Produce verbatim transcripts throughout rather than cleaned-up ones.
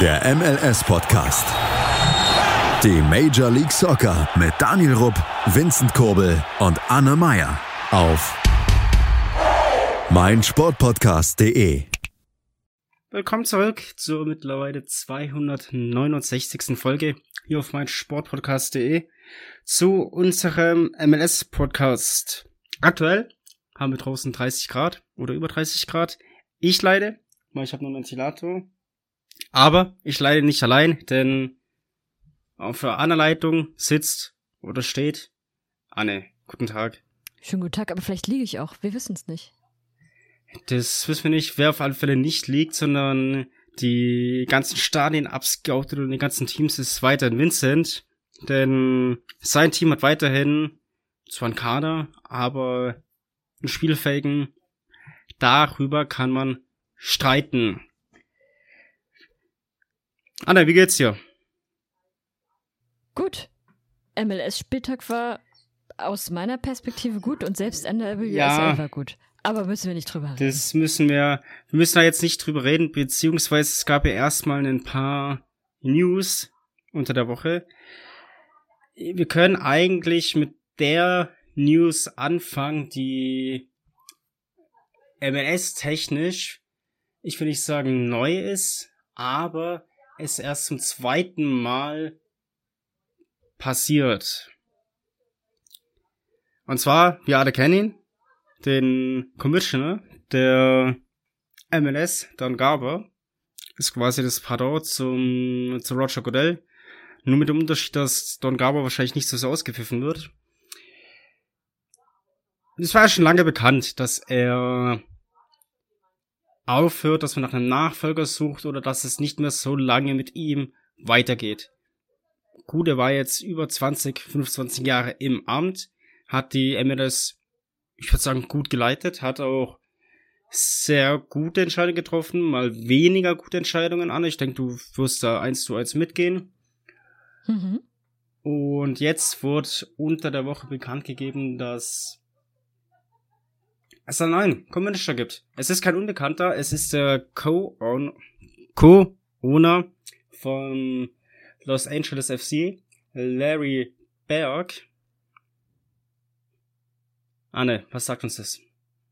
Der M L S-Podcast. Die Major League Soccer mit Daniel Rupp, Vincent Kurbel und Anne Meyer auf meinsportpodcast punkt de. Willkommen zurück zur mittlerweile zweihundertneunundsechzigsten Folge hier auf meinsportpodcast punkt de zu unserem M L S-Podcast. Aktuell haben wir draußen dreißig Grad oder über dreißig Grad. Ich leide, weil ich habe nur einen Ventilator. Aber ich leide nicht allein, denn auf der Anleitung sitzt oder steht Anne. Guten Tag. Schönen guten Tag, aber vielleicht liege ich auch. Wir wissen es nicht. Das wissen wir nicht, wer auf alle Fälle nicht liegt, sondern die ganzen Stadien abscoutet und die ganzen Teams ist weiterhin Vincent. Denn sein Team hat weiterhin zwar einen Kader, aber einen Spielfähigen. Darüber kann man streiten. Anna, wie geht's dir? Gut. M L S-Spieltag war aus meiner Perspektive gut und selbst N W S L Ja, war gut. Aber müssen wir nicht drüber reden. Das müssen wir, wir müssen da jetzt nicht drüber reden, beziehungsweise es gab ja erstmal ein paar News unter der Woche. Wir können eigentlich mit der News anfangen, die M L S-technisch, ich will nicht sagen neu ist, aber es erst zum zweiten Mal passiert. Und zwar, wir alle kennen ihn, den Commissioner der M L S, Don Garber, ist quasi das Pendant zum, zu Roger Goodell. Nur mit dem Unterschied, dass Don Garber wahrscheinlich nicht so sehr ausgepfiffen wird. Es war ja schon lange bekannt, dass er aufhört, dass man nach einem Nachfolger sucht oder dass es nicht mehr so lange mit ihm weitergeht. Gut, er war jetzt über zwanzig, fünfundzwanzig Jahre im Amt, hat die M L S, ich würde sagen, gut geleitet, hat auch sehr gute Entscheidungen getroffen, mal weniger gute Entscheidungen an. Ich denke, du wirst da eins zu eins mitgehen. Mhm. Und jetzt wurde unter der Woche bekannt gegeben, dass es einen neuen Co-Manager gibt. Es ist kein Unbekannter, es ist der Co-Owner Co-Owner von Los Angeles F C, Larry Berg. Anne, was sagt uns das?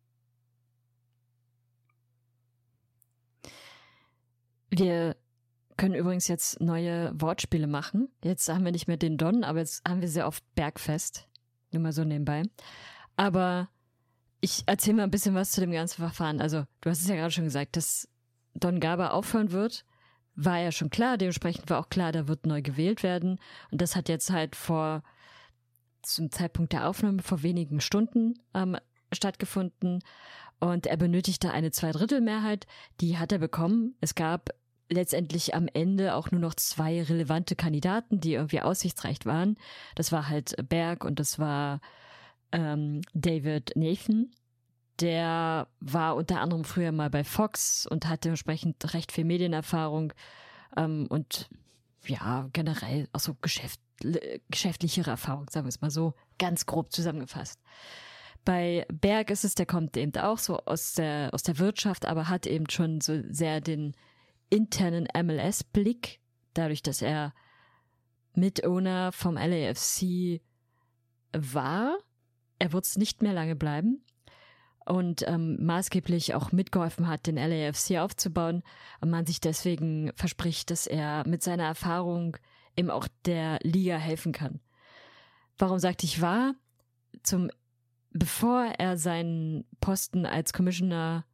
Wir können übrigens jetzt neue Wortspiele machen. Jetzt haben wir nicht mehr den Don, aber jetzt haben wir sehr oft Bergfest. Nur mal so nebenbei. Aber ich erzähle mal ein bisschen was zu dem ganzen Verfahren. Also, du hast es ja gerade schon gesagt, dass Don Garber aufhören wird, war ja schon klar. Dementsprechend war auch klar, da wird neu gewählt werden. Und das hat jetzt halt vor, zum Zeitpunkt der Aufnahme, vor wenigen Stunden ähm, stattgefunden. Und er benötigte eine Zweidrittelmehrheit. Die hat er bekommen. Es gab letztendlich am Ende auch nur noch zwei relevante Kandidaten, die irgendwie aussichtsreich waren. Das war halt Berg und das war ähm, David Nathan. Der war unter anderem früher mal bei Fox und hat dementsprechend recht viel Medienerfahrung ähm, und ja, generell auch so Geschäft, geschäftlichere Erfahrung, sagen wir es mal so, ganz grob zusammengefasst. Bei Berg ist es, der kommt eben auch so aus der, aus der Wirtschaft, aber hat eben schon so sehr den internen M L S-Blick, dadurch, dass er Mitowner vom L A F C war. Er wird es nicht mehr lange bleiben und ähm, maßgeblich auch mitgeholfen hat, den L A F C aufzubauen und man sich deswegen verspricht, dass er mit seiner Erfahrung eben auch der Liga helfen kann. Warum sagte ich war? Zum, bevor er seinen Posten als Commissioner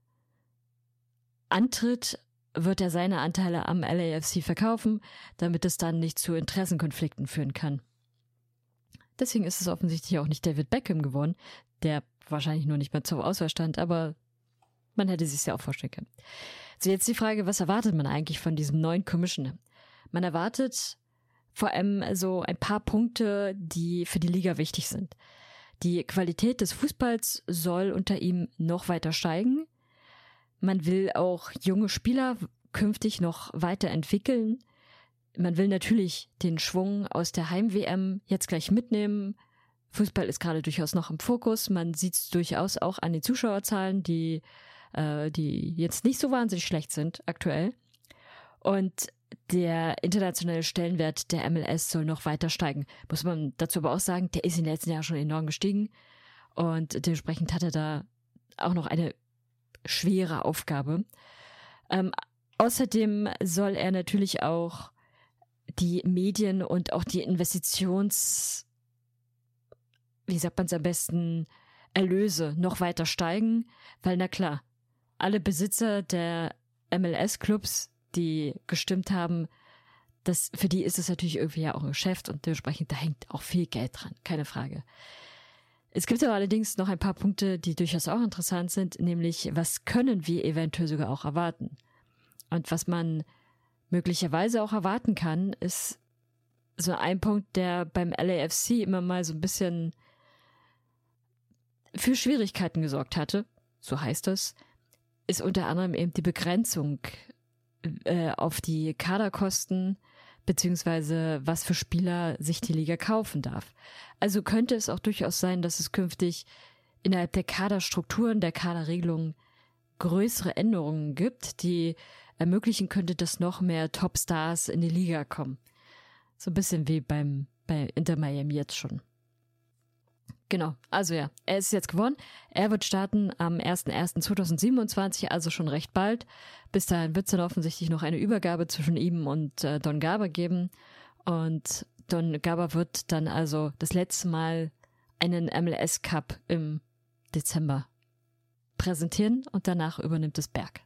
antritt, wird er seine Anteile am L A F C verkaufen, damit es dann nicht zu Interessenkonflikten führen kann. Deswegen ist es offensichtlich auch nicht David Beckham geworden, der wahrscheinlich nur nicht mehr zur Auswahl stand, aber man hätte sich ja auch vorstellen können. So, jetzt die Frage, was erwartet man eigentlich von diesem neuen Commissioner? Man erwartet vor allem so ein paar Punkte, die für die Liga wichtig sind. Die Qualität des Fußballs soll unter ihm noch weiter steigen. Man will auch junge Spieler künftig noch weiterentwickeln. Man will natürlich den Schwung aus der Heim-W M jetzt gleich mitnehmen. Fußball ist gerade durchaus noch im Fokus. Man sieht es durchaus auch an den Zuschauerzahlen, die, äh, die jetzt nicht so wahnsinnig schlecht sind aktuell. Und der internationale Stellenwert der M L S soll noch weiter steigen. Muss man dazu aber auch sagen, der ist in den letzten Jahren schon enorm gestiegen und dementsprechend hat er da auch noch eine schwere Aufgabe. Ähm, außerdem soll er natürlich auch die Medien und auch die Investitions, wie sagt man es am besten, Erlöse noch weiter steigen, weil na klar, alle Besitzer der M L S-Clubs, die gestimmt haben, das, für die ist es natürlich irgendwie ja auch ein Geschäft und dementsprechend da hängt auch viel Geld dran, keine Frage. Es gibt aber allerdings noch ein paar Punkte, die durchaus auch interessant sind, nämlich was können wir eventuell sogar auch erwarten? Und was man möglicherweise auch erwarten kann, ist so ein Punkt, der beim L A F C immer mal so ein bisschen für Schwierigkeiten gesorgt hatte, so heißt es, ist unter anderem eben die Begrenzung äh, auf die Kaderkosten beziehungsweise was für Spieler sich die Liga kaufen darf. Also könnte es auch durchaus sein, dass es künftig innerhalb der Kaderstrukturen, der Kaderregelungen größere Änderungen gibt, die ermöglichen könnte, dass noch mehr Topstars in die Liga kommen. So ein bisschen wie beim bei Inter Miami jetzt schon. Genau, also ja, er ist jetzt gewonnen. Er wird starten am erster erster zweitausendsiebenundzwanzig, also schon recht bald. Bis dahin wird es dann offensichtlich noch eine Übergabe zwischen ihm und äh, Don Garber geben. Und Don Garber wird dann also das letzte Mal einen M L S Cup im Dezember präsentieren und danach übernimmt es Berg.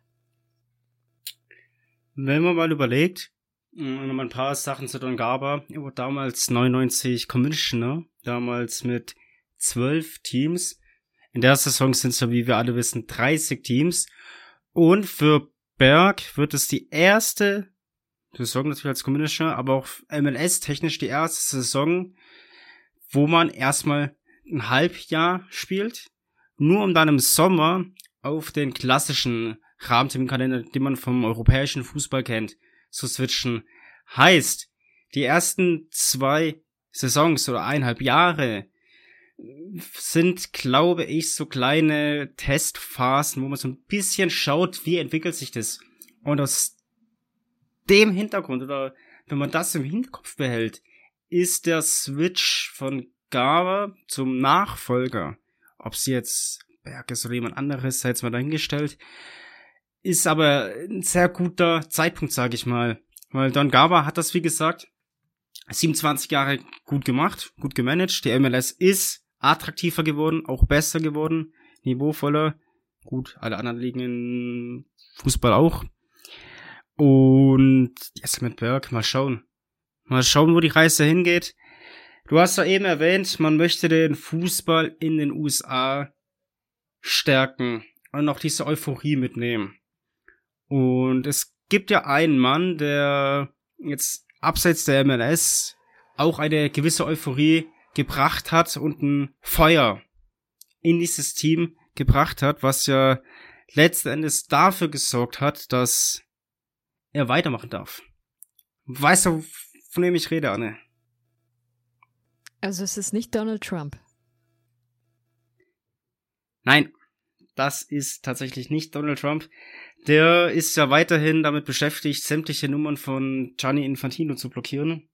Wenn man mal überlegt, noch mal ein paar Sachen zu Don Garber, er wurde damals neunundneunzig Commissioner, damals mit zwölf Teams. In der Saison sind es ja, wie wir alle wissen, dreißig Teams. Und für Berg wird es die erste Saison natürlich als Commissioner, aber auch M L S-technisch die erste Saison, wo man erstmal ein Halbjahr spielt, nur um dann im Sommer auf den klassischen Rahmenterminkalender, den man vom europäischen Fußball kennt, zu switchen. Heißt, die ersten zwei Saisons oder eineinhalb Jahre sind, glaube ich, so kleine Testphasen, wo man so ein bisschen schaut, wie entwickelt sich das. Und aus dem Hintergrund, oder wenn man das im Hinterkopf behält, ist der Switch von Garber zum Nachfolger, ob es jetzt Berg ist oder jemand anderes, sei jetzt mal dahingestellt, ist aber ein sehr guter Zeitpunkt, sage ich mal. Weil Don Garber hat das, wie gesagt, siebenundzwanzig Jahre gut gemacht, gut gemanagt. Die M L S ist attraktiver geworden, auch besser geworden, niveauvoller. Gut, alle anderen liegen im Fußball auch. Und jetzt mit Berg, mal schauen. Mal schauen, wo die Reise hingeht. Du hast ja eben erwähnt, man möchte den Fußball in den U S A stärken und auch diese Euphorie mitnehmen. Und es gibt ja einen Mann, der jetzt abseits der M L S auch eine gewisse Euphorie gebracht hat und ein Feuer in dieses Team gebracht hat, was ja letzten Endes dafür gesorgt hat, dass er weitermachen darf. Weißt du, von wem ich rede, Anne? Also es ist nicht Donald Trump. Nein, das ist tatsächlich nicht Donald Trump. Der ist ja weiterhin damit beschäftigt, sämtliche Nummern von Gianni Infantino zu blockieren.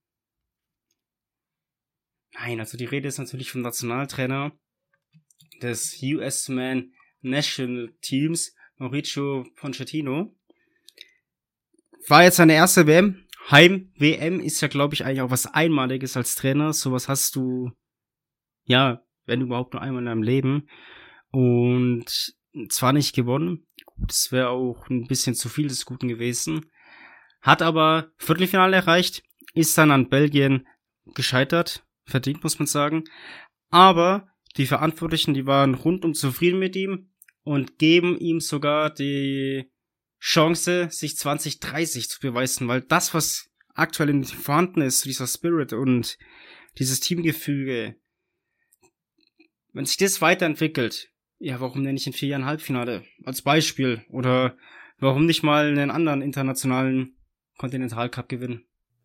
Nein, also die Rede ist natürlich vom Nationaltrainer des U S-Man National Teams, Mauricio Pochettino. War jetzt seine erste W M. Heim-W M ist ja, glaube ich, eigentlich auch was Einmaliges als Trainer. Sowas hast du, ja, wenn überhaupt nur einmal in deinem Leben. Und zwar nicht gewonnen. Das wäre auch ein bisschen zu viel des Guten gewesen. Hat aber Viertelfinale erreicht, ist dann an Belgien gescheitert. Verdient, muss man sagen. Aber die Verantwortlichen, die waren rundum zufrieden mit ihm und geben ihm sogar die Chance, sich zwanzig dreißig zu beweisen, weil das, was aktuell in vorhanden ist, dieser Spirit und dieses Teamgefüge, wenn sich das weiterentwickelt, ja, warum denn nicht in vier Jahren Halbfinale? Als Beispiel. Oder warum nicht mal einen anderen internationalen Kontinentalcup gewinnen?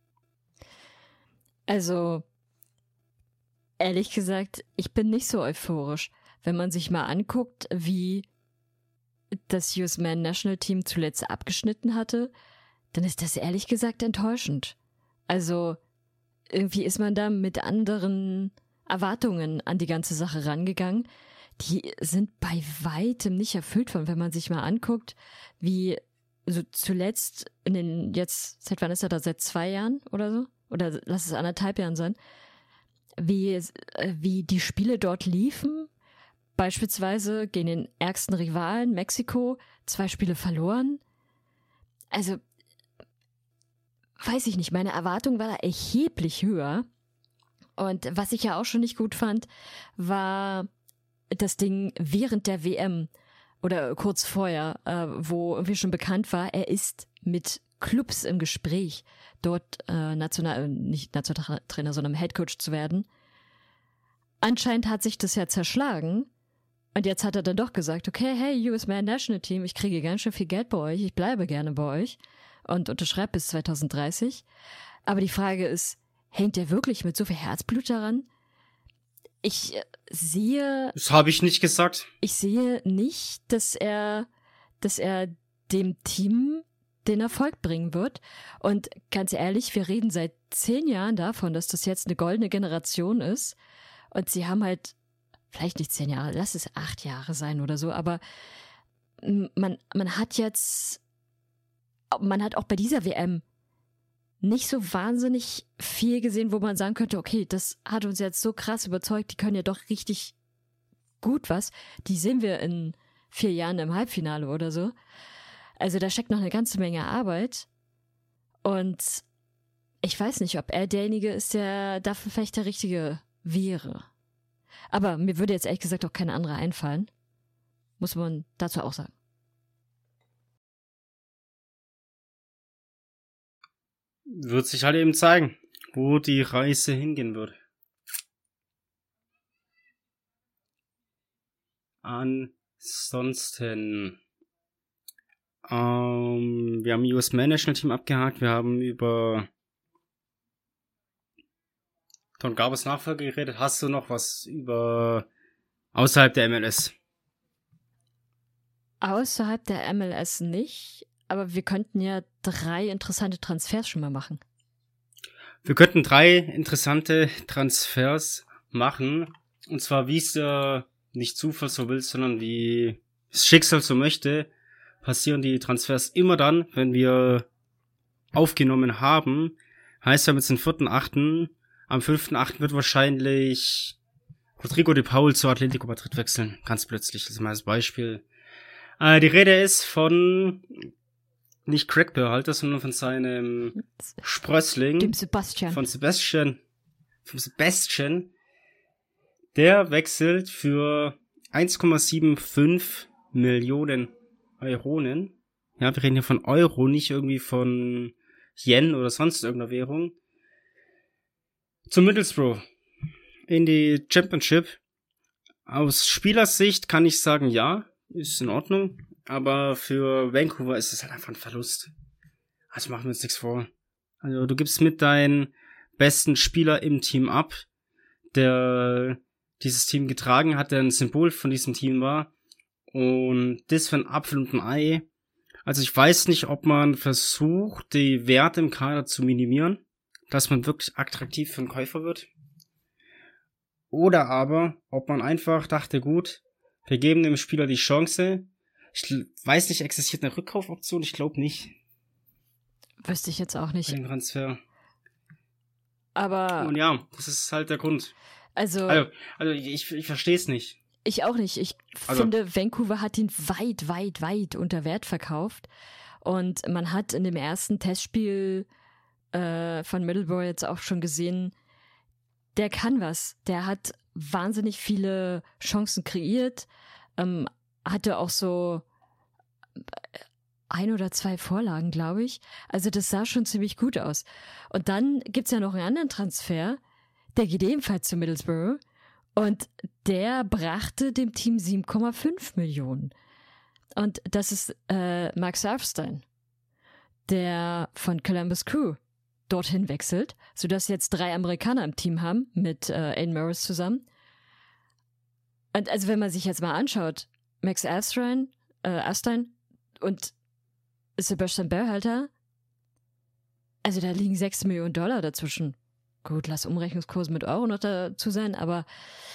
Also, ehrlich gesagt, ich bin nicht so euphorisch. Wenn man sich mal anguckt, wie das U S-Man National Team zuletzt abgeschnitten hatte, dann ist das ehrlich gesagt enttäuschend. Also irgendwie ist man da mit anderen Erwartungen an die ganze Sache rangegangen. Die sind bei weitem nicht erfüllt worden, wenn man sich mal anguckt, wie so zuletzt in den, jetzt, seit wann ist er da, seit zwei Jahren oder so? Oder lass es anderthalb Jahren sein, wie, wie die Spiele dort liefen. Beispielsweise gegen den ärgsten Rivalen Mexiko, zwei Spiele verloren. Also, weiß ich nicht, meine Erwartung war da erheblich höher. Und was ich ja auch schon nicht gut fand, war das Ding während der W M oder kurz vorher, äh, wo irgendwie schon bekannt war, er ist mit Clubs im Gespräch, dort äh, national, nicht Nationaltrainer, sondern Headcoach zu werden. Anscheinend hat sich das ja zerschlagen und jetzt hat er dann doch gesagt, okay, hey, U S Man National Team, ich kriege ganz schön viel Geld bei euch, ich bleibe gerne bei euch und unterschreibe bis zwanzig dreißig. Aber die Frage ist, hängt er wirklich mit so viel Herzblut daran? Ich sehe... Das habe ich nicht gesagt. Ich sehe nicht, dass er, dass er dem Team den Erfolg bringen wird. Und ganz ehrlich, wir reden seit zehn Jahren davon, dass das jetzt eine goldene Generation ist. Und sie haben halt, vielleicht nicht zehn Jahre, lass es acht Jahre sein oder so, aber man, man hat jetzt, man hat auch bei dieser W M nicht so wahnsinnig viel gesehen, wo man sagen könnte, okay, das hat uns jetzt so krass überzeugt, die können ja doch richtig gut was. Die sehen wir in vier Jahren im Halbfinale oder so. Also da steckt noch eine ganze Menge Arbeit. Und ich weiß nicht, ob er derjenige ist, der dafür vielleicht der Richtige wäre. Aber mir würde jetzt ehrlich gesagt auch kein anderer einfallen. Muss man dazu auch sagen. Wird sich halt eben zeigen, wo die Reise hingehen wird. Ansonsten, ähm, wir haben U S Man National Team abgehakt, wir haben über Don Garbers Nachfolger geredet. Hast du noch was über außerhalb der M L S? Außerhalb der M L S nicht, aber wir könnten ja drei interessante Transfers schon mal machen. Wir könnten drei interessante Transfers machen. Und zwar, wie es ja nicht Zufall so will, sondern wie das Schicksal so möchte, passieren die Transfers immer dann, wenn wir aufgenommen haben. Heißt, wir haben jetzt den vierten achten Am fünften achten wird wahrscheinlich Rodrigo de Paul zu Atletico Madrid wechseln. Ganz plötzlich, das ist mal als Beispiel. Äh, die Rede ist von nicht Craig Berhalter, sondern von seinem Sprössling. Dem Sebastian. Von Sebastian. Von Sebastian. Der wechselt für eins Komma fünfundsiebzig Millionen Euronen. Ja, wir reden hier von Euro, nicht irgendwie von Yen oder sonst irgendeiner Währung. Zum Middlesbrough. In die Championship. Aus Spielersicht kann ich sagen, ja, ist in Ordnung. Aber für Vancouver ist es halt einfach ein Verlust. Also machen wir uns nichts vor. Also du gibst mit deinen besten Spieler im Team ab, der dieses Team getragen hat, der ein Symbol von diesem Team war. Und das für ein Apfel und ein Ei. Also ich weiß nicht, ob man versucht, die Werte im Kader zu minimieren, dass man wirklich attraktiv für einen Käufer wird. Oder aber, ob man einfach dachte, gut, wir geben dem Spieler die Chance. Ich weiß nicht, existiert eine Rückkaufoption? Ich glaube nicht. Wüsste ich jetzt auch nicht. Bei dem Transfer. Aber... Und ja, das ist halt der Grund. Also... Also, also ich, ich verstehe es nicht. Ich auch nicht. Ich also, finde, Vancouver hat ihn weit, weit, weit unter Wert verkauft. Und man hat in dem ersten Testspiel äh, von Middlesbrough jetzt auch schon gesehen, der kann was. Der hat wahnsinnig viele Chancen kreiert. Ähm, hatte auch so ein oder zwei Vorlagen, glaube ich. Also das sah schon ziemlich gut aus. Und dann gibt's ja noch einen anderen Transfer, der geht ebenfalls zu Middlesbrough und der brachte dem Team sieben Komma fünf Millionen. Und das ist äh, Max Erfstein, der von Columbus Crew dorthin wechselt, sodass jetzt drei Amerikaner im Team haben mit äh, Aiden Morris zusammen. Und also wenn man sich jetzt mal anschaut, Max Erfstein, äh, Erfstein und Sebastian Berhalter, Also da liegen sechs Millionen Dollar dazwischen. Gut, lass Umrechnungskurs mit Euro noch dazu sein, aber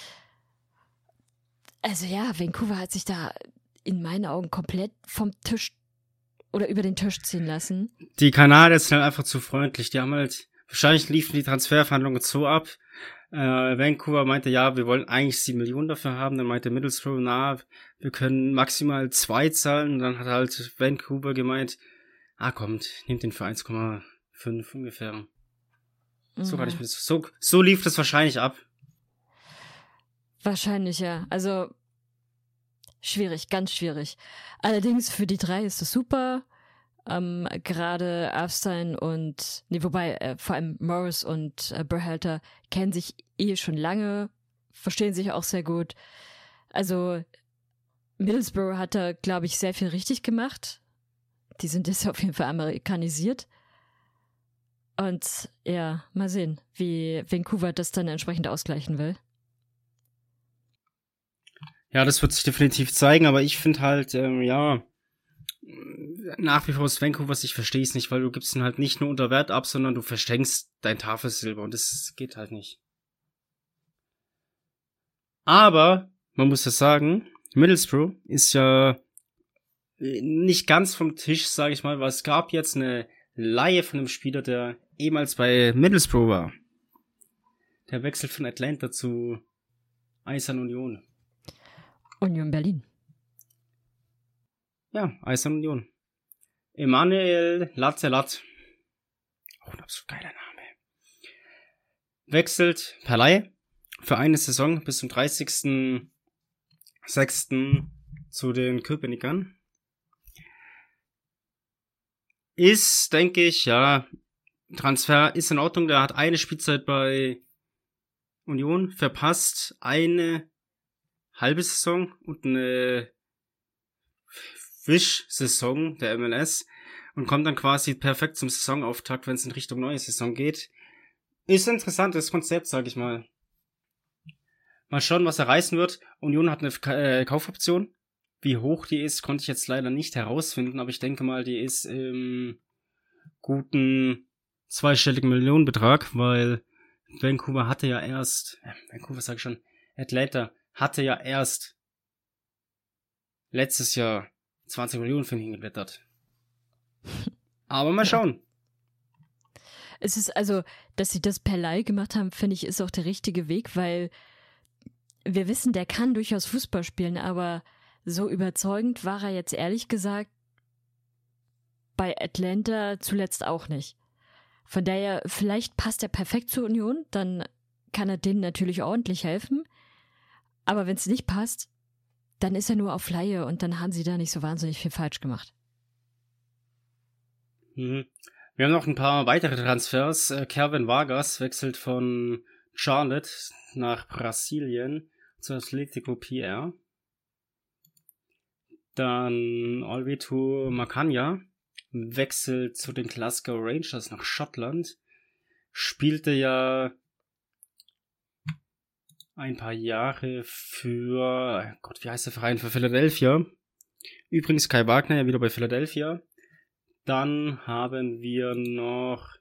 also ja, Vancouver hat sich da in meinen Augen komplett vom Tisch oder über den Tisch ziehen lassen. Die Kanadier sind halt einfach zu freundlich. Die haben halt, wahrscheinlich liefen die Transferverhandlungen so ab. Äh, Vancouver meinte, ja, wir wollen eigentlich sieben Millionen dafür haben. Dann meinte Middlesbrough, na, wir können maximal zwei zahlen. Und dann hat halt Vancouver gemeint, ah, kommt, nehmt den für eins Komma fünf ungefähr. So kann ich mir das, so, so lief das wahrscheinlich ab. Wahrscheinlich, ja. Also, schwierig, ganz schwierig. Allerdings für die drei ist es super. Ähm, gerade Erfstein und, nee, wobei, äh, vor allem Morris und äh, Berhalter kennen sich eh schon lange, verstehen sich auch sehr gut. Also, Middlesbrough hat da, glaube ich, sehr viel richtig gemacht. Die sind jetzt auf jeden Fall amerikanisiert. Und ja, mal sehen, wie Vancouver das dann entsprechend ausgleichen will. Ja, das wird sich definitiv zeigen, aber ich finde halt, ähm, ja, nach wie vor ist Vancouver, ich verstehe es nicht, weil du gibst ihn halt nicht nur unter Wert ab, sondern du verschenkst dein Tafelsilber und das geht halt nicht. Aber, man muss ja sagen, Middlesbrough ist ja nicht ganz vom Tisch, sage ich mal, weil es gab jetzt eine Leihe von einem Spieler, der ehemals bei Middlesbrough war. Der wechselt von Atlanta zu Eisern Union. Union Berlin. Ja, Eisern Union. Emanuel Latzelat. Oh, ein absolut geiler Name. Wechselt per Leihe für eine Saison bis zum dreißigsten sechsten zu den Köpenickern. Ist, denke ich, ja, Transfer ist in Ordnung. Der hat eine Spielzeit bei Union verpasst, eine halbe Saison und eine Wisch-Saison der M L S und kommt dann quasi perfekt zum Saisonauftakt, wenn es in Richtung neue Saison geht. Ist ein interessantes Konzept, sag ich mal. Mal schauen, was er reißen wird. Union hat eine äh, Kaufoption. Wie hoch die ist, konnte ich jetzt leider nicht herausfinden, aber ich denke mal, die ist im guten zweistelligen Millionenbetrag, weil Vancouver hatte ja erst, äh, Vancouver sag ich schon, Atlanta hatte ja erst letztes Jahr zwanzig Millionen für ihn hingeblättert. Aber mal schauen. Es ist also, dass sie das per Leih gemacht haben, finde ich, ist auch der richtige Weg, weil wir wissen, der kann durchaus Fußball spielen, aber so überzeugend war er jetzt ehrlich gesagt bei Atlanta zuletzt auch nicht. Von daher, vielleicht passt er perfekt zur Union, dann kann er denen natürlich ordentlich helfen. Aber wenn es nicht passt, dann ist er nur auf Leihe und dann haben sie da nicht so wahnsinnig viel falsch gemacht. Mhm. Wir haben noch ein paar weitere Transfers. Äh, Kevin Vargas wechselt von Charlotte nach Brasilien zu Atletico P R. Dann Olveto Macania wechselt zu den Glasgow Rangers nach Schottland. Spielte ja ein paar Jahre für, Gott, wie heißt der Verein? Für Philadelphia. Übrigens Kai Wagner ja wieder bei Philadelphia. Dann haben wir noch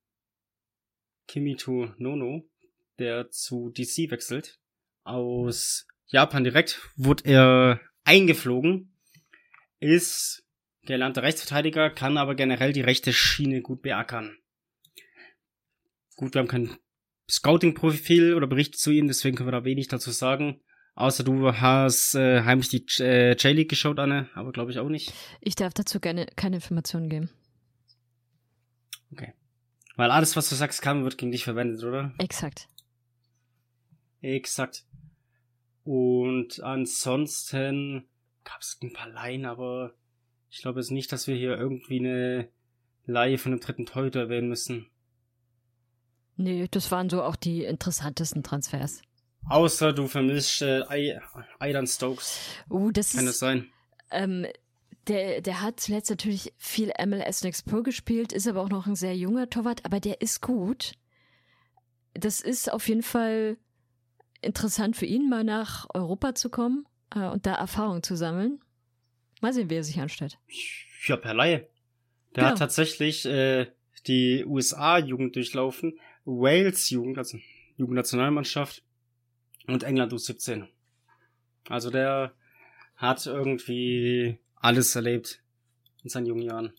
Kimito Nono, der zu D C wechselt. Aus Japan direkt wurde er eingeflogen. Ist gelernter Rechtsverteidiger, kann aber generell die rechte Schiene gut beackern. Gut, wir haben kein Scouting-Profil oder Bericht zu ihm, deswegen können wir da wenig dazu sagen. Außer du hast äh, heimlich die äh, J-League geschaut, Anne, aber glaube ich auch nicht. Ich darf dazu gerne keine Informationen geben. Okay. Weil alles, was du sagst, kann, wird gegen dich verwendet, oder? Exakt. Exakt. Und ansonsten gab es ein paar Leihen, aber ich glaube jetzt nicht, dass wir hier irgendwie eine Leihe von einem dritten Torhüter erwähnen müssen. Nee, das waren so auch die interessantesten Transfers. Außer du vermisst äh, Aidan Stokes. Uh, das Kann ist, das sein? Ähm, der, der hat zuletzt natürlich viel M L S Next Pro gespielt, ist aber auch noch ein sehr junger Torwart, aber der ist gut. Das ist auf jeden Fall interessant für ihn, mal nach Europa zu kommen äh, und da Erfahrung zu sammeln. Mal sehen, wie er sich anstellt. Ja, per Leihe. Der Genau. hat tatsächlich äh, die U S A-Jugend durchlaufen, Wales-Jugend, also Jugendnationalmannschaft und England U siebzehn. Also der hat irgendwie alles erlebt in seinen jungen Jahren.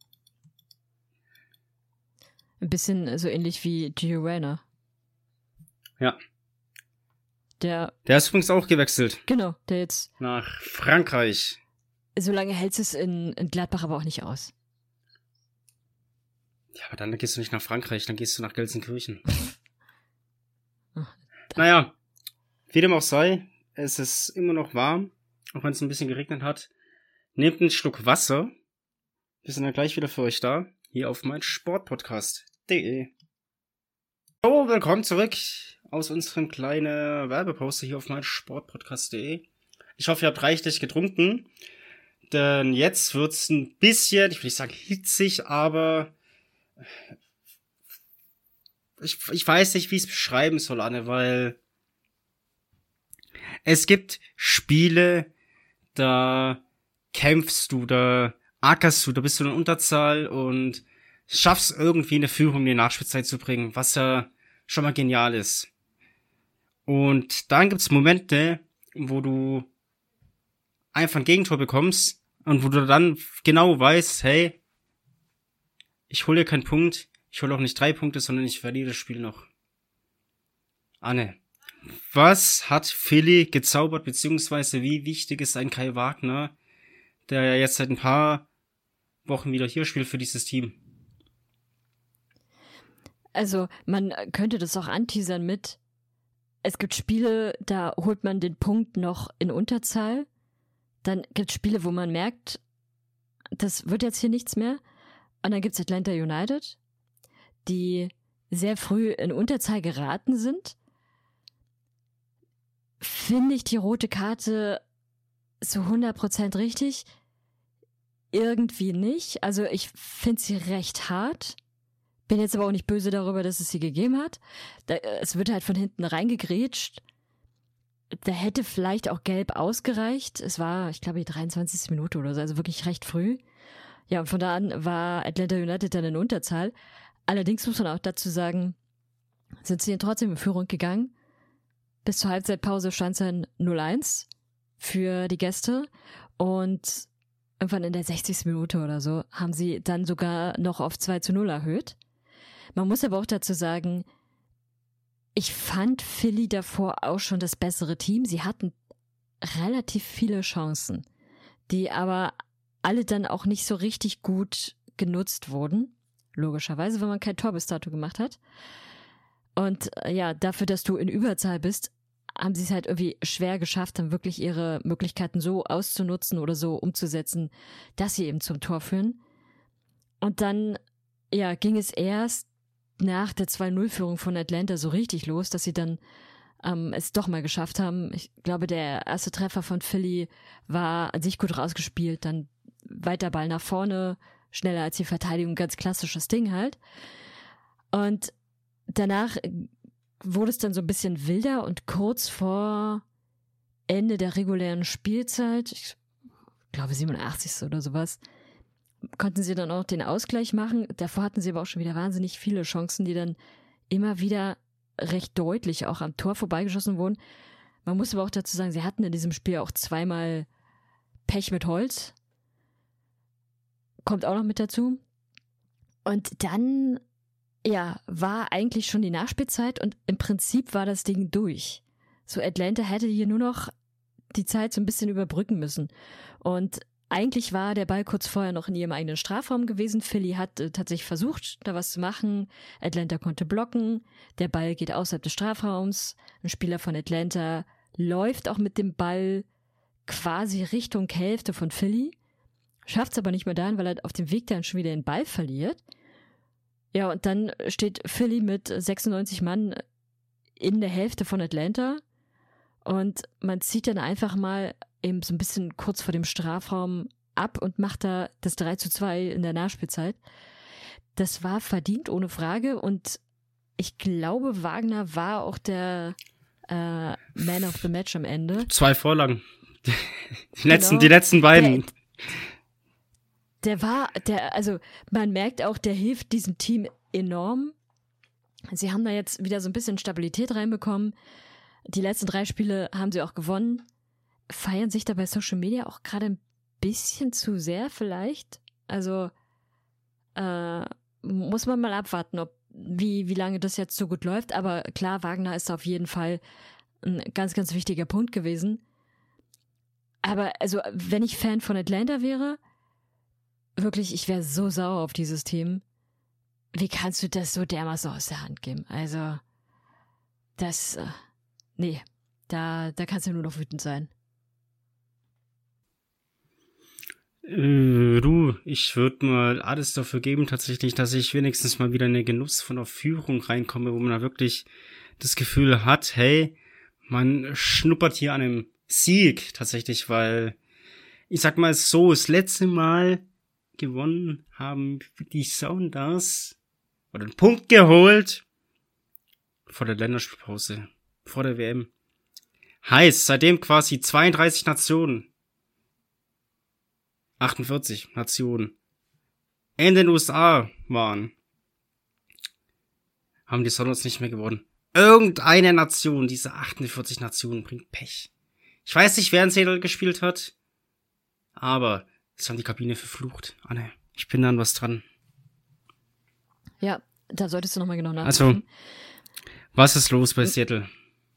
Ein bisschen so ähnlich wie Gio Reyna. Ja. Der, der ist übrigens auch gewechselt. Genau, der jetzt... Nach Frankreich. So lange hält es in, in Gladbach aber auch nicht aus. Ja, aber dann gehst du nicht nach Frankreich, dann gehst du nach Gelsenkirchen. Naja, wie dem auch sei, es ist immer noch warm, auch wenn es ein bisschen geregnet hat. Nehmt einen Schluck Wasser. Wir sind dann gleich wieder für euch da, hier auf mein Sportpodcast punkt de. So, willkommen zurück aus unserem kleinen Werbepause hier auf mein Sportpodcast punkt de. Ich hoffe, ihr habt reichlich getrunken, denn jetzt wird's ein bisschen, ich will nicht sagen hitzig, aber ich, ich weiß nicht, wie ich es beschreiben soll, Anne, weil es gibt Spiele, da kämpfst du, da ackerst du, da bist du in Unterzahl und schaffst irgendwie eine Führung in die Nachspielzeit zu bringen, was ja schon mal genial ist. Und dann gibt's Momente, wo du einfach ein Gegentor bekommst und wo du dann genau weißt, hey, ich hole hier keinen Punkt, ich hole auch nicht drei Punkte, sondern ich verliere das Spiel noch. Anne, was hat Philly gezaubert, beziehungsweise wie wichtig ist ein Kai Wagner, der ja jetzt seit ein paar Wochen wieder hier spielt für dieses Team? Also man könnte das auch anteasern mit, es gibt Spiele, da holt man den Punkt noch in Unterzahl, dann gibt es Spiele, wo man merkt, das wird jetzt hier nichts mehr, und dann gibt es Atlanta United, die sehr früh in Unterzahl geraten sind. Finde ich die rote Karte so hundert Prozent richtig? Irgendwie nicht. Also ich finde sie recht hart. Bin jetzt aber auch nicht böse darüber, dass es sie gegeben hat. Da, es wird halt von hinten reingegrätscht. Da hätte vielleicht auch gelb ausgereicht. Es war, ich glaube, die dreiundzwanzigste Minute oder so, also wirklich recht früh. Ja, und von da an war Atlanta United dann in Unterzahl. Allerdings muss man auch dazu sagen, sind sie trotzdem in Führung gegangen. Bis zur Halbzeitpause stand es dann null eins für die Gäste. Und irgendwann in der sechzigsten Minute oder so haben sie dann sogar noch auf zwei zu null erhöht. Man muss aber auch dazu sagen, ich fand Philly davor auch schon das bessere Team. Sie hatten relativ viele Chancen, die aber alle dann auch nicht so richtig gut genutzt wurden. Logischerweise, wenn man kein Tor bis dato gemacht hat. Und ja, dafür, dass du in Überzahl bist, haben sie es halt irgendwie schwer geschafft, dann wirklich ihre Möglichkeiten so auszunutzen oder so umzusetzen, dass sie eben zum Tor führen. Und dann, ja, ging es erst nach der zwei null Führung von Atlanta so richtig los, dass sie dann ähm, es doch mal geschafft haben. Ich glaube, der erste Treffer von Philly war an sich gut rausgespielt, dann weiter Ball nach vorne, schneller als die Verteidigung, ganz klassisches Ding halt. Und danach wurde es dann so ein bisschen wilder und kurz vor Ende der regulären Spielzeit, ich glaube siebenundachtzigste oder sowas, konnten sie dann auch den Ausgleich machen. Davor hatten sie aber auch schon wieder wahnsinnig viele Chancen, die dann immer wieder recht deutlich auch am Tor vorbeigeschossen wurden. Man muss aber auch dazu sagen, sie hatten in diesem Spiel auch zweimal Pech mit Holz. Kommt auch noch mit dazu. Und dann, ja, war eigentlich schon die Nachspielzeit und im Prinzip war das Ding durch. So, Atlanta hätte hier nur noch die Zeit so ein bisschen überbrücken müssen. Und eigentlich war der Ball kurz vorher noch in ihrem eigenen Strafraum gewesen. Philly hat äh, tatsächlich versucht, da was zu machen. Atlanta konnte blocken. Der Ball geht außerhalb des Strafraums. Ein Spieler von Atlanta läuft auch mit dem Ball quasi Richtung Hälfte von Philly. Schafft es aber nicht mehr dahin, weil er auf dem Weg dann schon wieder den Ball verliert. Ja, und dann steht Philly mit sechsundneunzig Mann in der Hälfte von Atlanta. Und man zieht dann einfach mal eben so ein bisschen kurz vor dem Strafraum ab und macht da das drei zu zwei in der Nachspielzeit. Das war verdient, ohne Frage. Und ich glaube, Wagner war auch der äh, Man of the Match am Ende. Zwei Vorlagen. Die, Genau. letzten, die letzten beiden. Der, der war, der, also man merkt auch, der hilft diesem Team enorm. Sie haben da jetzt wieder so ein bisschen Stabilität reinbekommen. Die letzten drei Spiele haben sie auch gewonnen. Feiern sich da bei Social Media auch gerade ein bisschen zu sehr vielleicht. Also äh, muss man mal abwarten, ob wie, wie lange das jetzt so gut läuft. Aber klar, Wagner ist auf jeden Fall ein ganz, ganz wichtiger Punkt gewesen. Aber also, wenn ich Fan von Atlanta wäre, wirklich, ich wäre so sauer auf dieses Team. Wie kannst du das so dermaßen aus der Hand geben? Also, das, äh, nee, da, da kannst du nur noch wütend sein. Äh, du, ich würde mal alles dafür geben, tatsächlich, dass ich wenigstens mal wieder in den Genuss von der Führung reinkomme, wo man da wirklich das Gefühl hat, hey, man schnuppert hier an einem Sieg tatsächlich, weil ich sag mal so, das letzte Mal gewonnen haben die Sounders oder einen Punkt geholt vor der Länderspielpause, vor der W M. Heißt, seitdem quasi zweiunddreißig Nationen, achtundvierzig Nationen in den U S A waren, haben die Sounders nicht mehr gewonnen. Irgendeine Nation, diese achtundvierzig Nationen, bringt Pech. Ich weiß nicht, wer ein Zettel gespielt hat, aber es haben die Kabine verflucht. Anne, ich bin da an was dran. Ja, da solltest du nochmal genau nachdenken. Also, was ist los bei Seattle?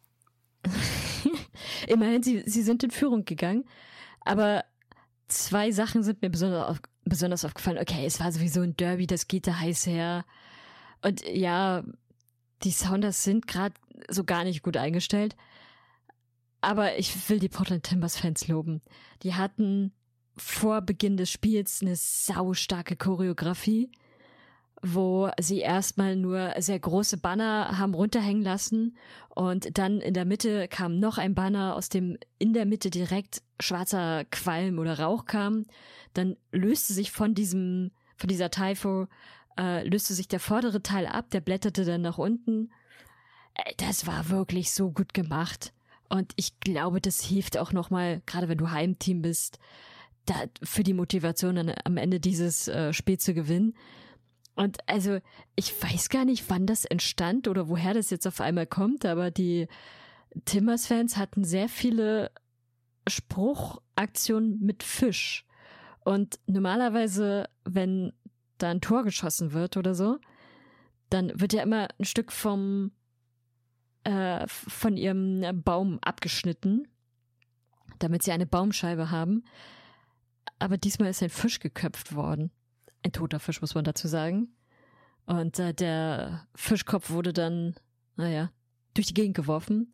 Immerhin, sie, sie sind in Führung gegangen, aber zwei Sachen sind mir besonders, auf, besonders aufgefallen. Okay, es war sowieso ein Derby, das geht da heiß her. Und ja, die Sounders sind gerade so gar nicht gut eingestellt. Aber ich will die Portland Timbers-Fans loben. Die hatten vor Beginn des Spiels eine saustarke Choreografie, wo sie erstmal nur sehr große Banner haben runterhängen lassen und dann in der Mitte kam noch ein Banner, aus dem in der Mitte direkt schwarzer Qualm oder Rauch kam. Dann löste sich von diesem, von dieser Typho, äh, löste sich der vordere Teil ab, der blätterte dann nach unten. Das war wirklich so gut gemacht. Und ich glaube, das hilft auch nochmal, gerade wenn du Heimteam bist, da für die Motivation dann am Ende dieses äh, Spiel zu gewinnen. Und also, ich weiß gar nicht, wann das entstand oder woher das jetzt auf einmal kommt, aber die Timbers-Fans hatten sehr viele Spruchaktionen mit Fisch. Und normalerweise, wenn da ein Tor geschossen wird oder so, dann wird ja immer ein Stück vom von ihrem Baum abgeschnitten, damit sie eine Baumscheibe haben. Aber diesmal ist ein Fisch geköpft worden. Ein toter Fisch, muss man dazu sagen. Und äh, der Fischkopf wurde dann, naja, durch die Gegend geworfen.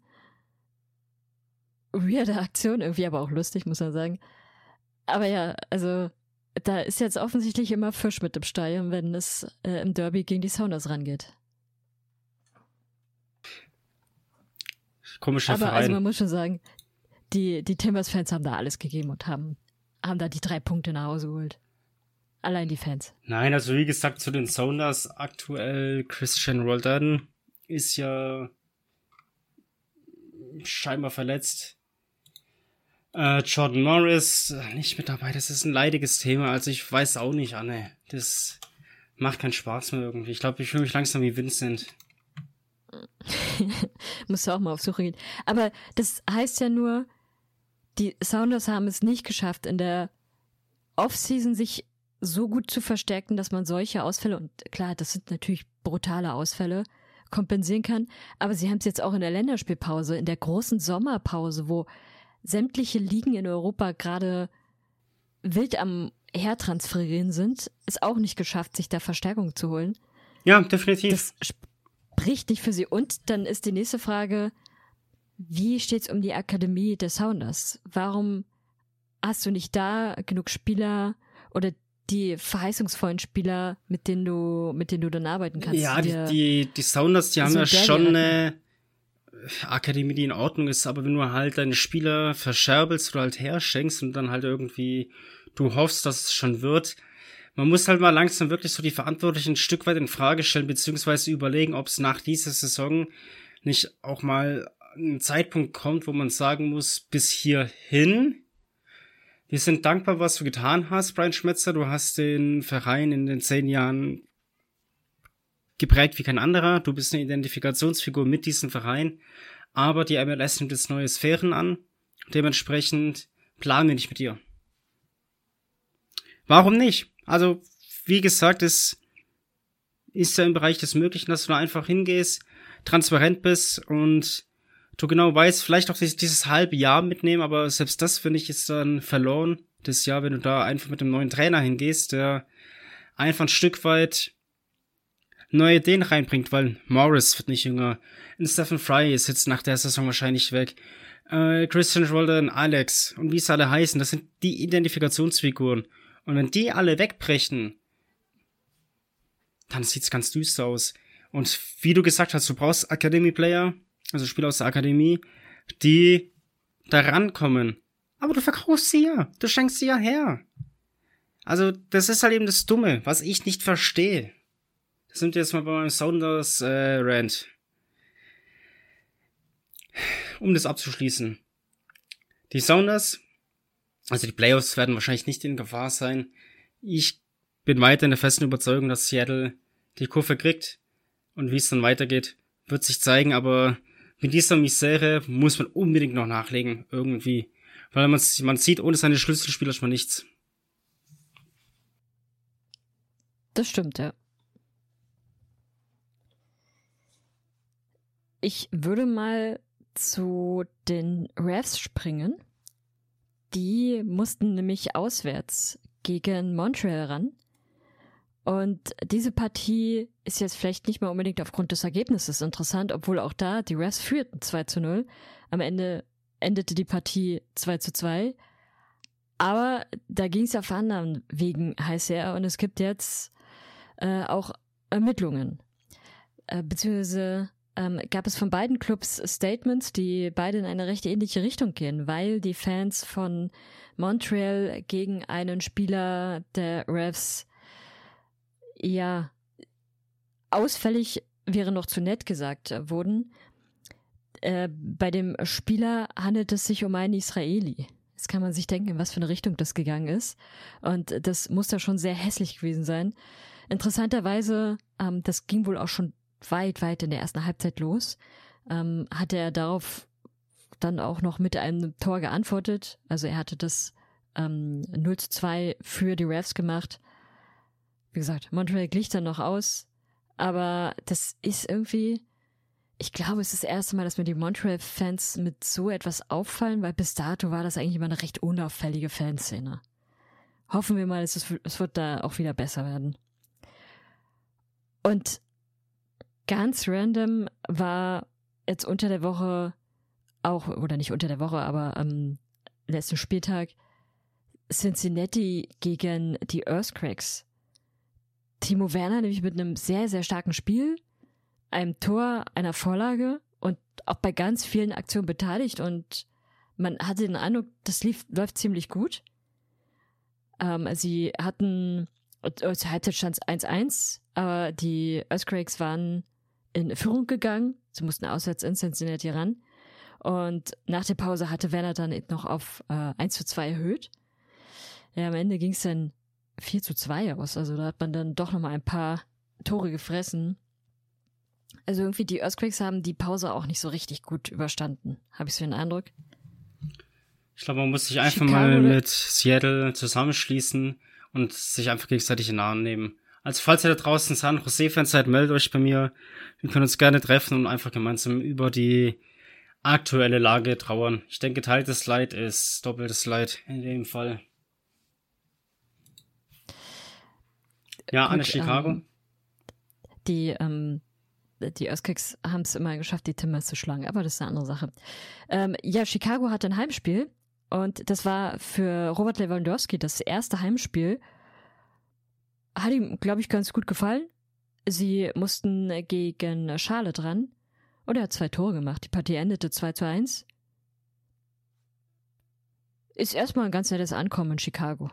Weirde Aktion, irgendwie aber auch lustig, muss man sagen. Aber ja, also da ist jetzt offensichtlich immer Fisch mit im Stall, wenn es äh, im Derby gegen die Sounders rangeht. Komischer Aber Verein. also man muss schon sagen, die, die Timbers-Fans haben da alles gegeben und haben, haben da die drei Punkte nach Hause geholt. Allein die Fans. Nein, also wie gesagt, zu den Sounders aktuell Christian Roldan ist ja scheinbar verletzt. Äh, Jordan Morris nicht mit dabei, das ist ein leidiges Thema, also ich weiß auch nicht, Anne. Das macht keinen Spaß mehr irgendwie. Ich glaube, ich fühle mich langsam wie Vincent. Musst du auch mal auf Suche gehen. Aber das heißt ja nur, die Sounders haben es nicht geschafft, in der Offseason sich so gut zu verstärken, dass man solche Ausfälle, und klar, das sind natürlich brutale Ausfälle, kompensieren kann, aber sie haben es jetzt auch in der Länderspielpause, in der großen Sommerpause, wo sämtliche Ligen in Europa gerade wild am Hertransferieren sind, es auch nicht geschafft, sich da Verstärkung zu holen. Ja, definitiv. Das spricht nicht für sie. Und dann ist die nächste Frage, wie steht's um die Akademie des Sounders? Warum hast du nicht da genug Spieler oder die verheißungsvollen Spieler, mit denen du, mit denen du dann arbeiten kannst? Ja, die, die, die Sounders, die haben so ja Derby schon hatten. eine Akademie, die in Ordnung ist, aber wenn du halt deine Spieler verscherbelst oder halt herschenkst und dann halt irgendwie du hoffst, dass es schon wird, man muss halt mal langsam wirklich so die Verantwortlichen ein Stück weit in Frage stellen, beziehungsweise überlegen, ob es nach dieser Saison nicht auch mal ein Zeitpunkt kommt, wo man sagen muss, bis hierhin. Wir sind dankbar, was du getan hast, Brian Schmetzer. Du hast den Verein in den zehn Jahren geprägt wie kein anderer. Du bist eine Identifikationsfigur mit diesem Verein. Aber die M L S nimmt jetzt neue Sphären an. Dementsprechend planen wir nicht mit dir. Warum nicht? Also, wie gesagt, es ist ja im Bereich des Möglichen, dass du da einfach hingehst, transparent bist und du genau weißt, vielleicht auch dieses, dieses halbe Jahr mitnehmen, aber selbst das finde ich ist dann verloren, das Jahr, wenn du da einfach mit einem neuen Trainer hingehst, der einfach ein Stück weit neue Ideen reinbringt, weil Morris wird nicht jünger, und Stephen Fry ist jetzt nach der Saison wahrscheinlich weg, äh, Christian Roldan, Alex und wie es alle heißen, das sind die Identifikationsfiguren. Und wenn die alle wegbrechen, dann sieht's ganz düster aus. Und wie du gesagt hast, du brauchst Academy-Player, also Spieler aus der Akademie, die da rankommen. Aber du verkaufst sie ja. Du schenkst sie ja her. Also, das ist halt eben das Dumme, was ich nicht verstehe. Das sind wir jetzt mal bei meinem Sounders-Rant. Äh, um das abzuschließen. Die Sounders, also die Playoffs werden wahrscheinlich nicht in Gefahr sein. Ich bin weiter in der festen Überzeugung, dass Seattle die Kurve kriegt. Und wie es dann weitergeht, wird sich zeigen. Aber mit dieser Misere muss man unbedingt noch nachlegen. Irgendwie. Weil man, man sieht, ohne seine Schlüsselspieler schon mal nichts. Das stimmt, ja. Ich würde mal zu den Refs springen. Die mussten nämlich auswärts gegen Montreal ran. Und diese Partie ist jetzt vielleicht nicht mal unbedingt aufgrund des Ergebnisses interessant, obwohl auch da die Refs führten zwei zu null. Am Ende endete die Partie zwei zu zwei. Aber da ging es auf anderen Wegen heiß her und es gibt jetzt äh, auch Ermittlungen. Äh, beziehungsweise ähm, gab es von beiden Clubs Statements, die beide in eine recht ähnliche Richtung gehen, weil die Fans von Montreal gegen einen Spieler der Refs ja ausfällig wäre noch zu nett gesagt äh, wurden. Äh, bei dem Spieler handelt es sich um einen Israeli. Jetzt kann man sich denken, in was für eine Richtung das gegangen ist. Und das muss da schon sehr hässlich gewesen sein. Interessanterweise, ähm, das ging wohl auch schon weit, weit in der ersten Halbzeit los, ähm, hatte er darauf dann auch noch mit einem Tor geantwortet. Also er hatte das ähm, null zu zwei für die Refs gemacht. Wie gesagt, Montreal glich dann noch aus, aber das ist irgendwie, ich glaube, es ist das erste Mal, dass mir die Montreal-Fans mit so etwas auffallen, weil bis dato war das eigentlich immer eine recht unauffällige Fanszene. Hoffen wir mal, es, ist, es wird da auch wieder besser werden. Und ganz random war jetzt unter der Woche auch, oder nicht unter der Woche, aber am letzten Spieltag Cincinnati gegen die Earthquakes. Timo Werner nämlich mit einem sehr, sehr starken Spiel, einem Tor, einer Vorlage und auch bei ganz vielen Aktionen beteiligt und man hatte den Eindruck, das lief, läuft ziemlich gut. Ähm, sie hatten, zur Halbzeit stand es eins eins, aber die Earthquakes waren in Führung gegangen. Sie mussten auswärts in Cincinnati ran. Und nach der Pause hatte Werner dann noch auf äh, eins zu zwei erhöht. Ja, am Ende ging es dann vier zu zwei aus. Also da hat man dann doch nochmal ein paar Tore gefressen. Also irgendwie die Earthquakes haben die Pause auch nicht so richtig gut überstanden. Habe ich so den Eindruck. Ich glaube, man muss sich einfach Chicago, mal oder? mit Seattle zusammenschließen und sich einfach gegenseitig in den Arm nehmen. Also falls ihr da draußen San Jose-Fans seid, meldet euch bei mir. Wir können uns gerne treffen und einfach gemeinsam über die aktuelle Lage trauern. Ich denke, geteiltes Leid ist doppeltes Leid in dem Fall. Ja, Gut, Anne, Chicago. Ähm, die, ähm, die Earthquakes haben es immer geschafft, die Timbers zu schlagen, aber das ist eine andere Sache. Ähm, ja, Chicago hatte ein Heimspiel und das war für Robert Lewandowski das erste Heimspiel. Hat ihm, glaube ich, ganz gut gefallen. Sie mussten gegen Charlotte ran und er hat zwei Tore gemacht. Die Partie endete zwei zu eins. Ist erstmal ein ganz nettes Ankommen in Chicago.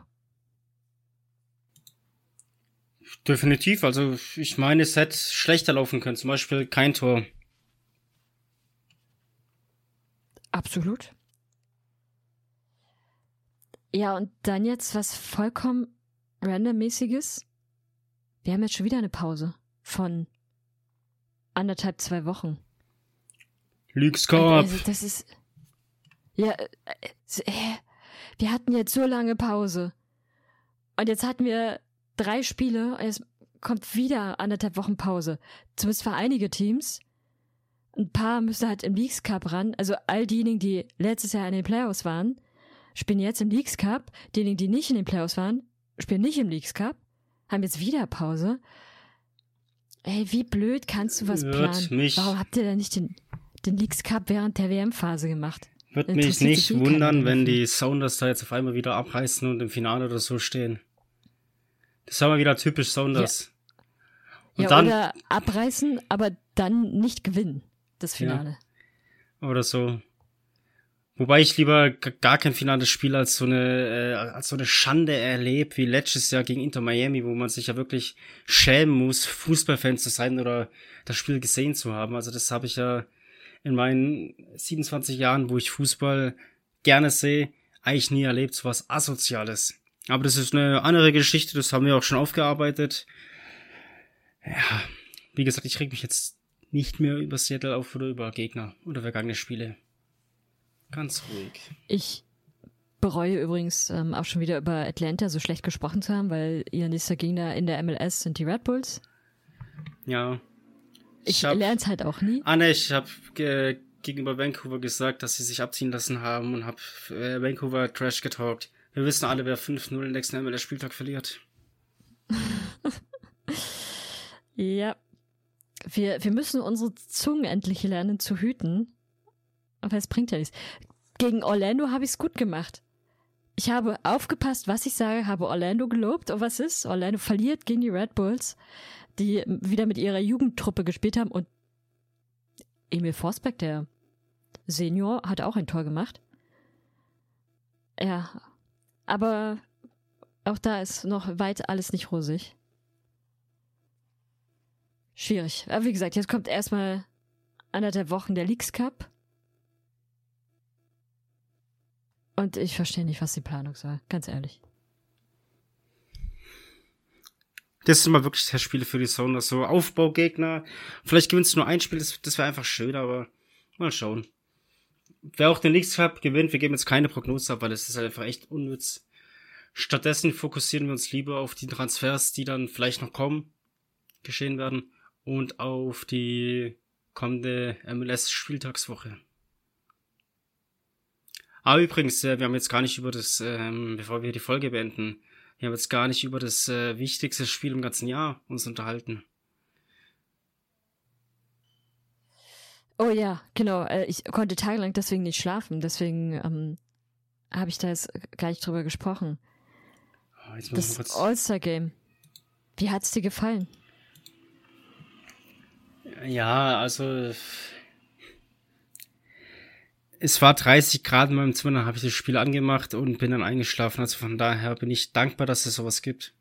Definitiv, also ich meine, es hätte schlechter laufen können, zum Beispiel kein Tor. Absolut. Ja, und dann jetzt was vollkommen randommäßiges. Wir haben jetzt schon wieder eine Pause von anderthalb, zwei Wochen. Luke's Cup. Also das ist... Ja, äh, äh, wir hatten jetzt so lange Pause. Und jetzt hatten wir drei Spiele und jetzt kommt wieder anderthalb Wochen Pause. Zumindest für einige Teams. Ein paar müssen halt im Leagues Cup ran. Also all diejenigen, die letztes Jahr in den Playoffs waren, spielen jetzt im Leagues Cup. Diejenigen, die nicht in den Playoffs waren, spielen nicht im Leagues Cup. Haben jetzt wieder Pause. Ey, wie blöd kannst du was Wird planen? mich- Warum habt ihr denn nicht den, den Leagues Cup während der W M-Phase gemacht? Würde mich Interessiert nicht sich eh keiner wundern, mehr wenn dafür. die Sounders da jetzt auf einmal wieder abreißen und im Finale oder so stehen. Das ist aber wieder typisch Sounders. Und Ja, dann, oder abreißen, aber dann nicht gewinnen, das Ja. Finale. oder so. Wobei ich lieber g- gar kein finales Spiel als so eine, äh, als so eine Schande erlebe, wie letztes Jahr gegen Inter Miami, wo man sich ja wirklich schämen muss, Fußballfan zu sein oder das Spiel gesehen zu haben. Also das habe ich ja in meinen siebenundzwanzig Jahren, wo ich Fußball gerne sehe, eigentlich nie erlebt, so was Asoziales. Aber das ist eine andere Geschichte, das haben wir auch schon aufgearbeitet. Ja, wie gesagt, ich reg mich jetzt nicht mehr über Seattle auf oder über Gegner oder vergangene Spiele. Ganz ruhig. Ich bereue übrigens ähm, auch schon wieder über Atlanta so schlecht gesprochen zu haben, weil ihr nächster Gegner in der M L S sind die Red Bulls. Ja. Ich hab- lerne es halt auch nie. Ah ne, ich habe äh, gegenüber Vancouver gesagt, dass sie sich abziehen lassen haben und habe äh, Vancouver Trash getalkt. Wir wissen alle, wer fünf null den nächsten M L S-Spieltag verliert. Ja. Wir, wir müssen unsere Zungen endlich lernen zu hüten. Aber es bringt ja nichts. Gegen Orlando habe ich es gut gemacht. Ich habe aufgepasst, was ich sage, habe Orlando gelobt. Und was ist? Orlando verliert gegen die Red Bulls, die wieder mit ihrer Jugendtruppe gespielt haben. Und Emil Forsberg, der Senior, hat auch ein Tor gemacht. Ja, aber auch da ist noch weit alles nicht rosig. Schwierig. Aber wie gesagt, jetzt kommt erstmal anderthalb Wochen der Leagues Cup. Und ich verstehe nicht, was die Planung soll. Ganz ehrlich. Das sind mal wirklich Testspiele für die Sounders, so Aufbaugegner. Vielleicht gewinnst du nur ein Spiel, das, das wäre einfach schön, aber mal schauen. Wer auch den Leagues Cup gewinnt, wir geben jetzt keine Prognose ab, weil es ist halt einfach echt unnütz. Stattdessen fokussieren wir uns lieber auf die Transfers, die dann vielleicht noch kommen, geschehen werden, und auf die kommende M L S-Spieltagswoche. Aber übrigens, äh, wir haben jetzt gar nicht über das, ähm, bevor wir die Folge beenden, wir haben jetzt gar nicht über das äh, wichtigste Spiel im ganzen Jahr uns unterhalten. Oh ja, genau. äh, Ich konnte tagelang deswegen nicht schlafen. Deswegen ähm, habe ich da jetzt gar nicht drüber gesprochen. Oh, jetzt muss ich Das mal kurz... All-Star-Game. Wie hat's dir gefallen? Ja, also... Es war dreißig Grad in meinem Zimmer, dann habe ich das Spiel angemacht und bin dann eingeschlafen. Also von daher bin ich dankbar, dass es sowas gibt.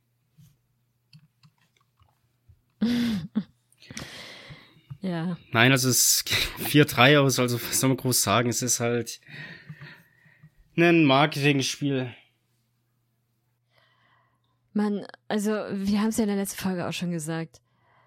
Ja, Nein, also es geht vier drei aus, also was soll man groß sagen? Es ist halt ein Marketingspiel. Mann, also wir haben es ja in der letzten Folge auch schon gesagt.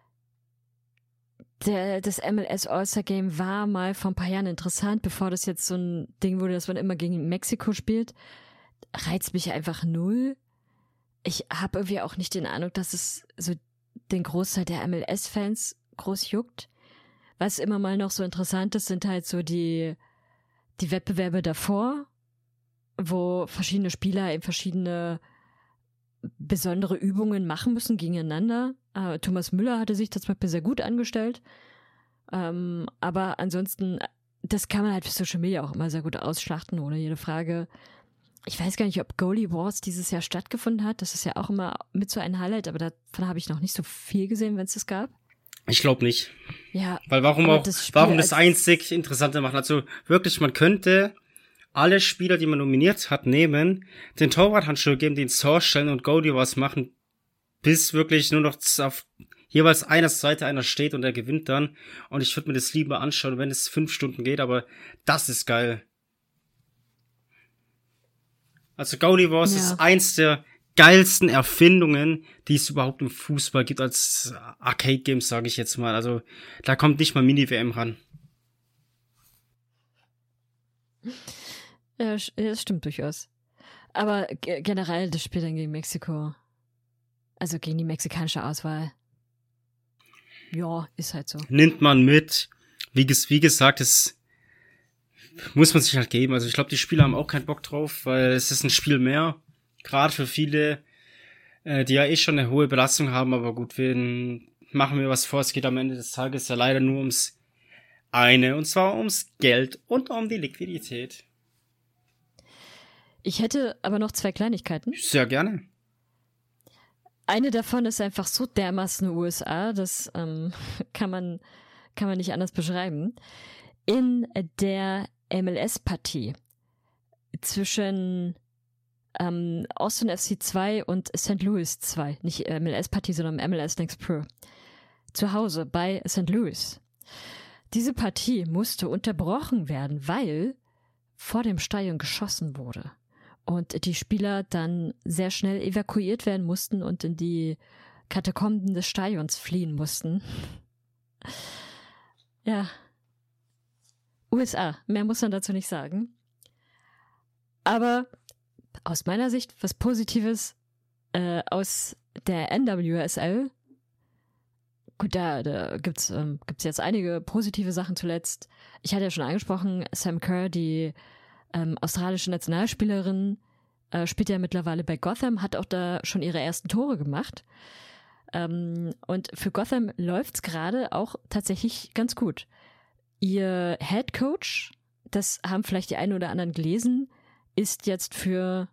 Der, das M L S All-Star-Game war mal vor ein paar Jahren interessant, bevor das jetzt so ein Ding wurde, dass man immer gegen Mexiko spielt. Reizt mich einfach null. Ich habe irgendwie auch nicht den Eindruck, dass es so den Großteil der M L S-Fans groß juckt. Was immer mal noch so interessant ist, sind halt so die, die Wettbewerbe davor, wo verschiedene Spieler eben verschiedene besondere Übungen machen müssen gegeneinander. Äh, Thomas Müller hatte sich das zum Beispiel sehr gut angestellt. Ähm, aber ansonsten, das kann man halt für Social Media auch immer sehr gut ausschlachten, ohne jede Frage. Ich weiß gar nicht, ob Goalie Wars dieses Jahr stattgefunden hat. Das ist ja auch immer mit so ein Highlight, aber davon habe ich noch nicht so viel gesehen, wenn es das gab. Ich glaube nicht. Ja. Weil warum aber auch, das Spiel warum das als- einzig Interessante machen? Also wirklich, man könnte alle Spieler, die man nominiert hat, nehmen, den Torwarthandschuh geben, den Tor stellen und Goalie was machen, bis wirklich nur noch auf jeweils einer Seite einer steht und der gewinnt dann. Und ich würde mir das lieber anschauen, wenn es fünf Stunden geht, aber das ist geil. Also Goalie Wars Ja. ist eins der geilsten Erfindungen, die es überhaupt im Fußball gibt, als Arcade-Games, sage ich jetzt mal. Also da kommt nicht mal Mini-W M ran. Ja, sch- ja, das stimmt durchaus. Aber ge- generell das Spiel dann gegen Mexiko, also gegen die mexikanische Auswahl, ja, ist halt so. Nimmt man mit. Wie, ges- wie gesagt, es muss man sich halt geben. Also ich glaube, die Spieler haben auch keinen Bock drauf, weil es ist ein Spiel mehr. Gerade für viele, äh, die ja eh schon eine hohe Belastung haben. Aber gut, wir machen wir was vor. Es geht am Ende des Tages ja leider nur ums eine. Und zwar ums Geld und um die Liquidität. Ich hätte aber noch zwei Kleinigkeiten. Sehr gerne. Eine davon ist einfach so dermaßen U S A, das ähm, kann man kann man nicht anders beschreiben. In der M L S-Partie zwischen ähm, Austin F C zwei und Saint Louis zwei, nicht M L S-Partie, sondern M L S Next Pro, zu Hause bei Saint Louis. Diese Partie musste unterbrochen werden, weil vor dem Stadion geschossen wurde. Und die Spieler dann sehr schnell evakuiert werden mussten und in die Katakomben des Stadions fliehen mussten. Ja. U S A, mehr muss man dazu nicht sagen. Aber aus meiner Sicht was Positives äh, aus der N W S L. Gut, da, da gibt's ähm, gibt's jetzt einige positive Sachen zuletzt. Ich hatte ja schon angesprochen, Sam Kerr, die Ähm, australische Nationalspielerin, äh, spielt ja mittlerweile bei Gotham, hat auch da schon ihre ersten Tore gemacht. Ähm, und für Gotham läuft's gerade auch tatsächlich ganz gut. Ihr Head Coach, das haben vielleicht die einen oder anderen gelesen, ist jetzt für,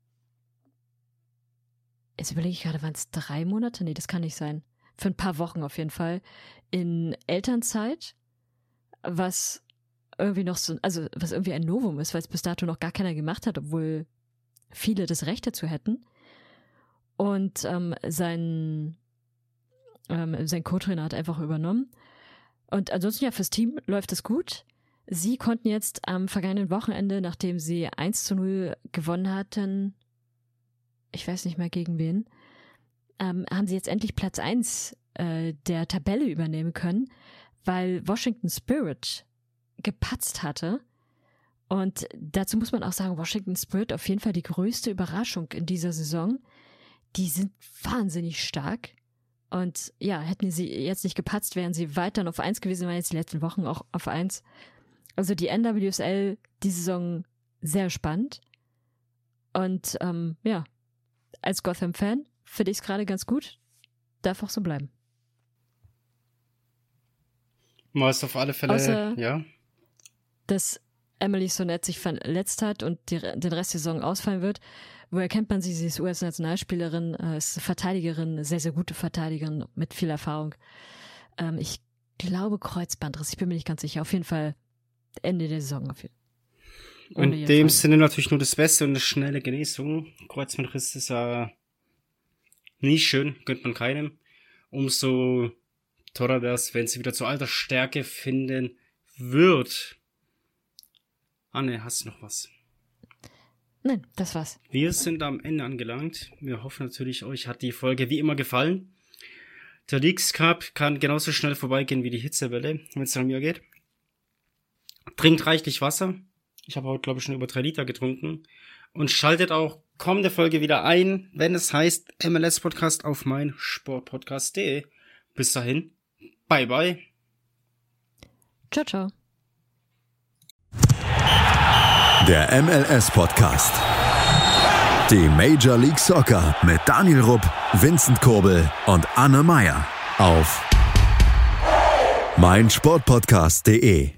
jetzt überlege ich gerade, waren es drei Monate? Nee, das kann nicht sein. Für ein paar Wochen auf jeden Fall in Elternzeit, was irgendwie noch so, also was irgendwie ein Novum ist, weil es bis dato noch gar keiner gemacht hat, obwohl viele das Recht dazu hätten. Und ähm, sein, ähm, sein Co-Trainer hat einfach übernommen. Und ansonsten ja, fürs Team läuft es gut. Sie konnten jetzt am vergangenen Wochenende, nachdem sie eins zu null gewonnen hatten, ich weiß nicht mehr gegen wen, ähm, haben sie jetzt endlich Platz eins äh, der Tabelle übernehmen können, weil Washington Spirit gepatzt hatte. Und dazu muss man auch sagen, Washington Spirit auf jeden Fall die größte Überraschung in dieser Saison. Die sind wahnsinnig stark. Und ja, hätten sie jetzt nicht gepatzt, wären sie weiterhin auf eins gewesen, waren jetzt die letzten Wochen auch auf eins. Also die N W S L, die Saison sehr spannend. Und ähm, ja, als Gotham-Fan finde ich es gerade ganz gut. Darf auch so bleiben. Mal ist auf alle Fälle, Außer- ja. Dass Emily Sonnet sich verletzt hat und die, den Rest der Saison ausfallen wird. Woher kennt man sie? Sie ist U S-Nationalspielerin, äh, ist Verteidigerin, sehr, sehr gute Verteidigerin mit viel Erfahrung. Ähm, ich glaube Kreuzbandriss, ich bin mir nicht ganz sicher. Auf jeden Fall Ende der Saison. Auf jeden Fall. In dem Sinne natürlich nur das Beste und eine schnelle Genesung. Kreuzbandriss ist ja nie schön, gönnt man keinem. Umso toller wäre es, wenn sie wieder zur alter Stärke finden wird. Anne, hast du noch was? Nein, das war's. Wir sind am Ende angelangt. Wir hoffen natürlich, euch hat die Folge wie immer gefallen. Der Leagues Cup kann genauso schnell vorbeigehen wie die Hitzewelle, wenn es nach mir geht. Trinkt reichlich Wasser. Ich habe heute, glaube ich, schon über drei Liter getrunken. Und schaltet auch kommende Folge wieder ein, wenn es heißt M L S Podcast auf mein Sportpodcast punkt de. Bis dahin, bye bye. Ciao, ciao. Der M L S Podcast. Die Major League Soccer mit Daniel Rupp, Vincent Kurbel und Anne Meyer auf mein Sportpodcast punkt de.